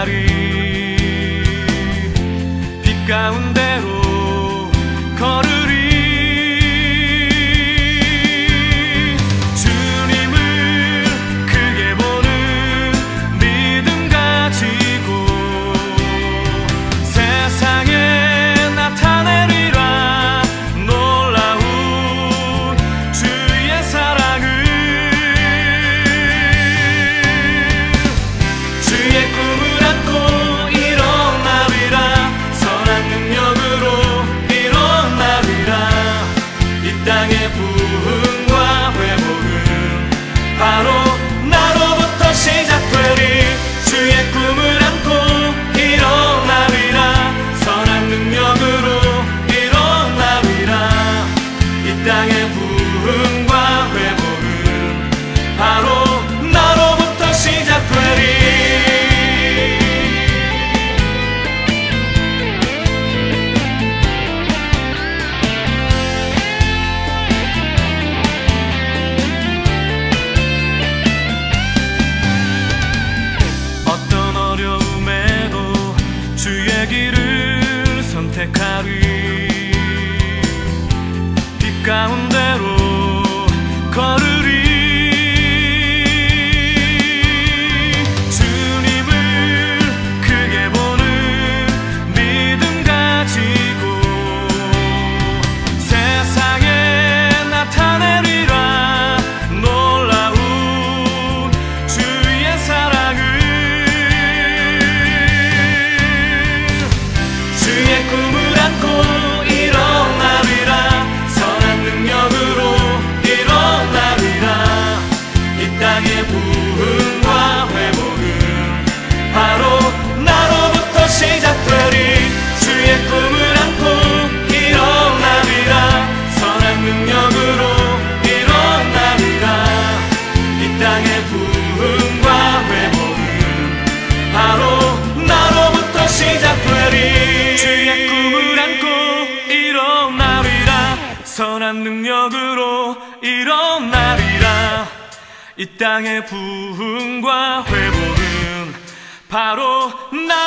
선택하리. 빛 가운데로 걸으리. 주님을 크게 보는 믿음 가지고 세상에 나타내리라 놀라운 주의 사랑을. 주의 꿈을 안고 일어나리라. 선한 능력으로 일어나리라. 이 땅의 부흥과 회복은 바로 나로부터 시작되리. 주의 꿈을 안고 일어나리라. 선한 능력으로 일어나리라. 이 땅의 부흥과 회복은 바로 나로부터 시작되리. 어떤 어려움에도 주의 길을 선택하리. 빛 가운데로 걸으리. 주님을 크게 보는 믿음 가지고 세상에 나타내리라 놀라운 주의 사랑을. 주의 꿈을 안고 일어나리라. 선한 능력으로 일어나리라. 이 땅의 부흥과 회복은 바로 나로부터 시작되리. 주의 꿈을 안고 일어나리라. 선한 능력으로 일어나리라. 이 땅의 부흥과 회복은 바로 나로부터 시작되리. 주의 꿈을 안고 일어나리라. 선한 능력으로 일어나리라. 이 땅의 부흥과 회복은 바로 나